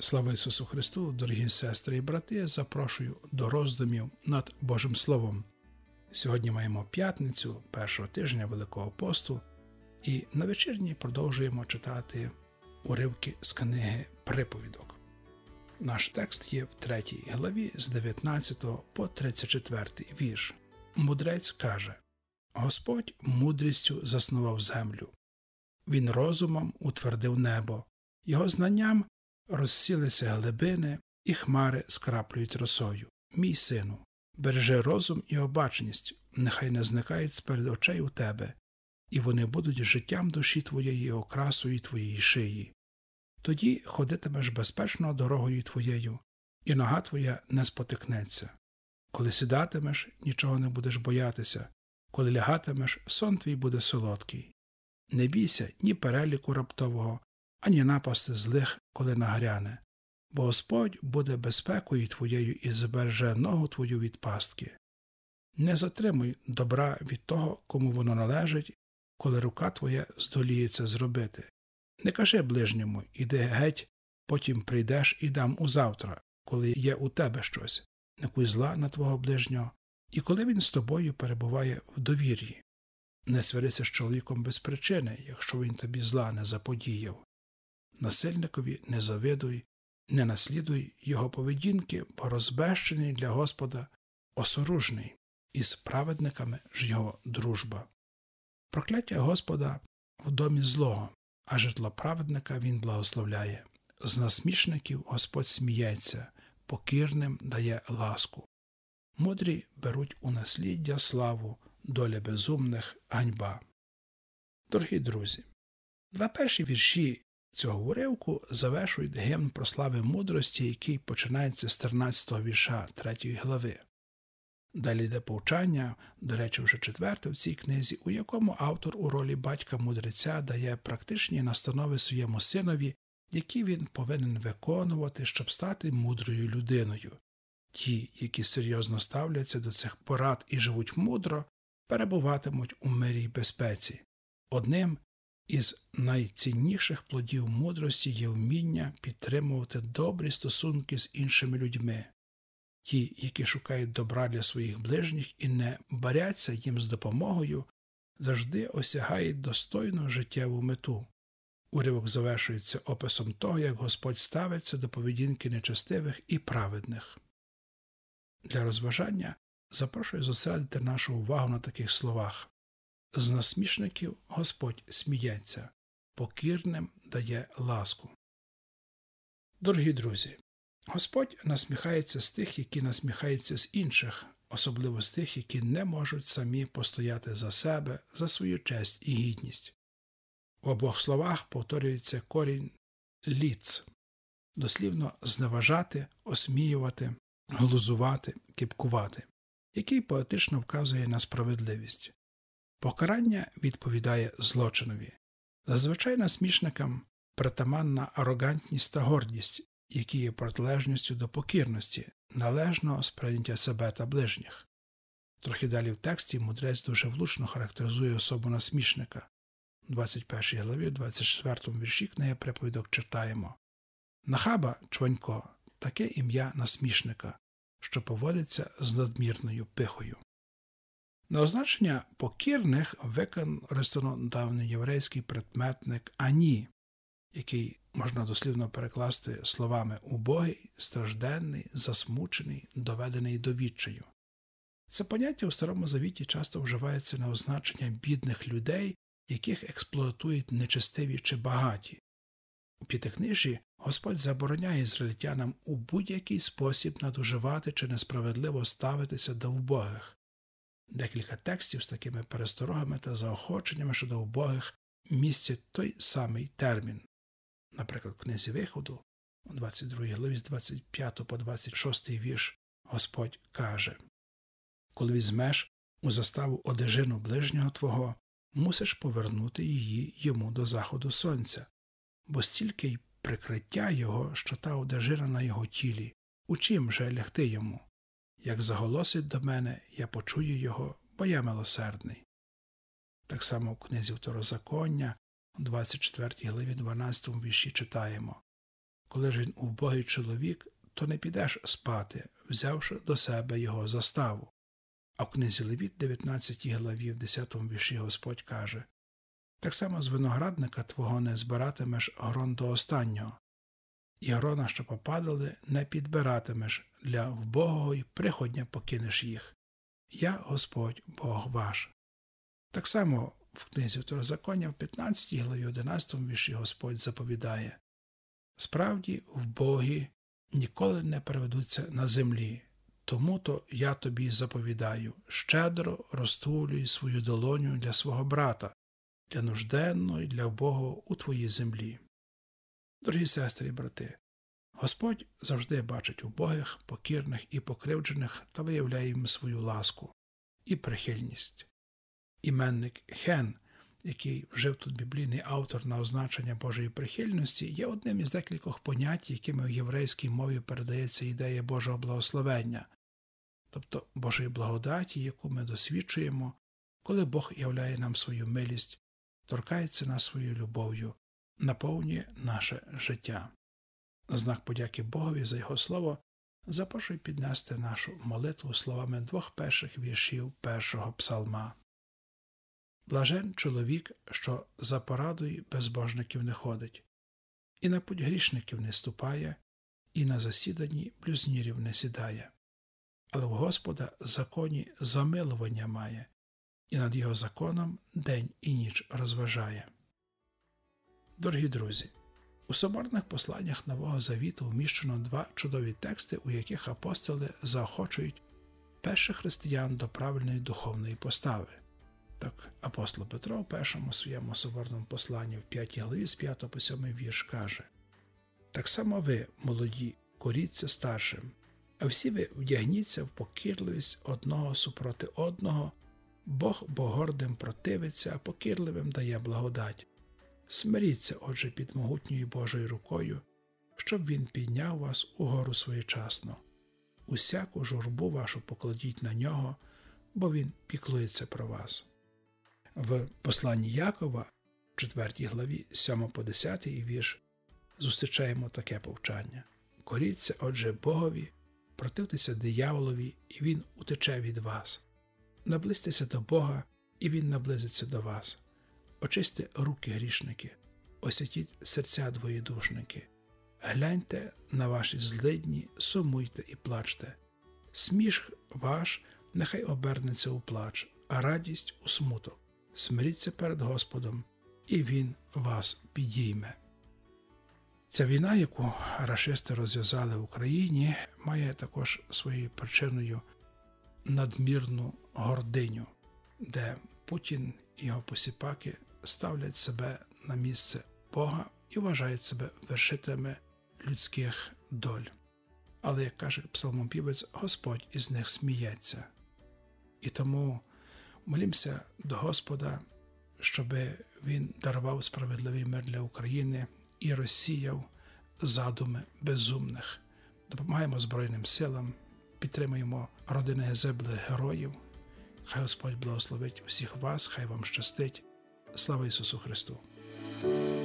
Слава Ісусу Христу, дорогі сестри і брати, запрошую до роздумів над Божим Словом. Сьогодні маємо п'ятницю, першого тижня Великого посту, і на вечірній продовжуємо читати уривки з книги «Приповідок». Наш текст є в 3 главі з 19 по 34 вірш. Мудрець каже: «Господь мудрістю заснував землю. Він розумом утвердив небо, його знанням розсілися глибини, і хмари скраплюють росою. Мій сину, бережи розум і обачність, нехай не зникають сперед очей у тебе, і вони будуть життям душі твоєї і окрасою твоєї шиї. Тоді ходитимеш безпечно дорогою твоєю, і нога твоя не спотикнеться. Коли сідатимеш, нічого не будеш боятися, коли лягатимеш, сон твій буде солодкий. Не бійся ні переліку раптового, ані напасти злих, коли нагряне, бо Господь буде безпекою твоєю і збереже ногу твою від пастки. Не затримуй добра від того, кому воно належить, коли рука твоя здоліється зробити. Не кажи ближньому: іди геть, потім прийдеш і дам узавтра, коли є у тебе щось. Не куй зла на твого ближнього, і коли він з тобою перебуває в довір'ї. Не сварися з чоловіком без причини, якщо він тобі зла не заподіяв. Насильникові не завидуй, не наслідуй його поведінки, бо розбещений для Господа осоружний, і з праведниками ж його дружба. Прокляття Господа в домі злого, а житло праведника він благословляє. З насмішників Господь сміється, покірним дає ласку. Мудрі беруть у насліддя славу, доля безумних – ганьба. Дорогі друзі, два перші вірші цього уривку завершують гімн про слави мудрості, який починається з 13-го вірша 3 глави. Далі йде повчання, до речі, вже 4 в цій книзі, у якому автор у ролі батька-мудреця дає практичні настанови своєму синові, які він повинен виконувати, щоб стати мудрою людиною. Ті, які серйозно ставляться до цих порад і живуть мудро, перебуватимуть у мирі й безпеці. Одним із найцінніших плодів мудрості є вміння підтримувати добрі стосунки з іншими людьми. Ті, які шукають добра для своїх ближніх і не борються їм з допомогою, завжди осягають достойну життєву мету. Уривок завершується описом того, як Господь ставиться до поведінки нечестивих і праведних. Для розважання запрошую зосередити нашу увагу на таких словах. З насмішників Господь сміється, покірним дає ласку. Дорогі друзі, Господь насміхається з тих, які насміхаються з інших, особливо з тих, які не можуть самі постояти за себе, за свою честь і гідність. В обох словах повторюється корінь «ліц», дослівно зневажати, осміювати, глузувати, кепкувати, який поетично вказує на справедливість. Покарання відповідає злочинові. Зазвичай насмішникам притаманна арогантність та гордість, які є протилежністю до покірності, належного сприйняття себе та ближніх. Трохи далі в тексті мудрець дуже влучно характеризує особу насмішника. У 21 главі, 24 вірші книги «Приповідок» читаємо: «Нахаба, чванько, таке ім'я насмішника, що поводиться з надмірною пихою». На означення покірних використано давньоєврейський прикметник «ані», який можна дослівно перекласти словами «убогий», «стражденний», «засмучений», «доведений до відчаю». Це поняття у Старому Завіті часто вживається на означення бідних людей, яких експлуатують нечестиві чи багаті. У П'ятикнижжі Господь забороняє ізраїльтянам у будь-який спосіб надуживати чи несправедливо ставитися до убогих. Декілька текстів з такими пересторогами та заохоченнями щодо убогих містять той самий термін. Наприклад, в книзі Виходу, у 22 главі з 25 по 26 вірш, Господь каже: «Коли візьмеш у заставу одежину ближнього твого, мусиш повернути її йому до заходу сонця, бо стільки й прикриття його, що та одежина на його тілі. У чим же лягти йому? Як заголосить до мене, я почую його, бо я милосердний». Так само в книзі Второзаконня, у 24 главі 12 вірші читаємо: коли ж він убогий чоловік, то не підеш спати, взявши до себе його заставу. А в книзі Левіт, 19 главі, в 10 вірші Господь каже: так само з виноградника твого не збиратимеш грон до останнього, і грона, що попадали, не підбиратимеш, для вбогого й приходня покинеш їх. Я Господь, Бог ваш. Так само в книзі Второзаконня, в 15 главі, 11 вірші Господь заповідає: справді, вбогі ніколи не переведуться на землі, тому-то я тобі заповідаю, щедро розтулюй свою долоню для свого брата, для нужденного і для вбогого у твоїй землі. Дорогі сестри і брати, Господь завжди бачить убогих, покірних і покривджених та виявляє їм свою ласку і прихильність. Іменник Хен, який вжив тут біблійний автор на означення Божої прихильності, є одним із декількох понять, якими в єврейській мові передається ідея Божого благословення, тобто Божої благодаті, яку ми досвідчуємо, коли Бог являє нам свою милість, торкається нас своєю любов'ю, наповнює наше життя. На знак подяки Богові за Його слово запрошую піднести нашу молитву словами 2 перших віршів 1-го псалма. Блажен чоловік, що за порадою безбожників не ходить, і на путь грішників не ступає, і на засіданні блюзнірів не сідає. Але в Господа законі замилування має, і над його законом день і ніч розважає. Дорогі друзі, у соборних посланнях Нового Завіту вміщено 2 чудові тексти, у яких апостоли заохочують перших християн до правильної духовної постави. Так, апостол Петро в першому своєму соборному посланні в 5 главі з 5 по 7 вірш каже: «Так само ви, молоді, коріться старшим, а всі ви вдягніться в покірливість одного супроти одного, Бог богордим противиться, а покірливим дає благодать. Смиріться, отже, під могутньою Божою рукою, щоб він підняв вас угору своєчасно. Усяку журбу вашу покладіть на нього, бо він піклується про вас». В посланні Якова, в 4 главі, 7 по 10 вірш, зустрічаємо таке повчання: «Коріться, отже, Богові, противтеся дияволові, і він утече від вас. Наблизьтеся до Бога, і він наблизиться до вас. Очисьте руки, грішники, освятіть серця, двоєдушники. Гляньте на ваші злидні, сумуйте і плачте. Сміх ваш нехай обернеться у плач, а радість у смуток. Смиріться перед Господом, і Він вас підійме». Ця війна, яку рашисти розв'язали в Україні, має також своєю причиною надмірну гординю, де Путін і його посіпаки ставлять себе на місце Бога і вважають себе вершителями людських доль. Але, як каже псалмопівець, Господь із них сміється. І тому молімося до Господа, щоб Він дарував справедливий мир для України і розсіяв задуми безумних. Допомагаємо Збройним силам, підтримуємо родини загиблих героїв. Хай Господь благословить усіх вас, хай вам щастить. Слава Ісусу Христу!